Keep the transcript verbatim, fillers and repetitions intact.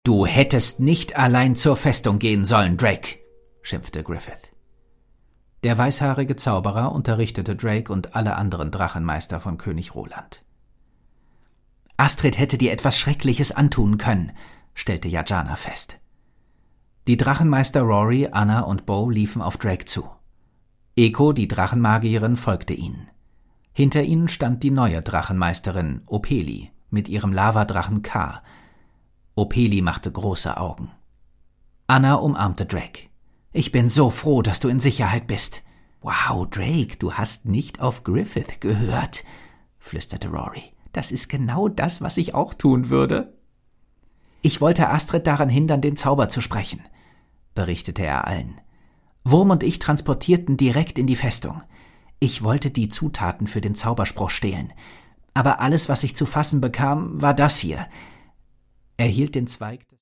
»Du hättest nicht allein zur Festung gehen sollen, Drake«, schimpfte Griffith. Der weißhaarige Zauberer unterrichtete Drake und alle anderen Drachenmeister von König Roland. »Astrid hätte dir etwas Schreckliches antun können«, stellte Yajana fest. Die Drachenmeister Rory, Anna und Bo liefen auf Drake zu. Eko, die Drachenmagierin, folgte ihnen. Hinter ihnen stand die neue Drachenmeisterin, Opeli, mit ihrem Lavadrachen K. Opeli machte große Augen. Anna umarmte Drake. »Ich bin so froh, dass du in Sicherheit bist.« »Wow, Drake, du hast nicht auf Griffith gehört«, flüsterte Rory. »Das ist genau das, was ich auch tun würde.« »Ich wollte Astrid daran hindern, den Zauber zu sprechen«, berichtete er allen. »Wurm und ich transportierten direkt in die Festung. Ich wollte die Zutaten für den Zauberspruch stehlen. Aber alles, was ich zu fassen bekam, war das hier.« Er hielt den Zweig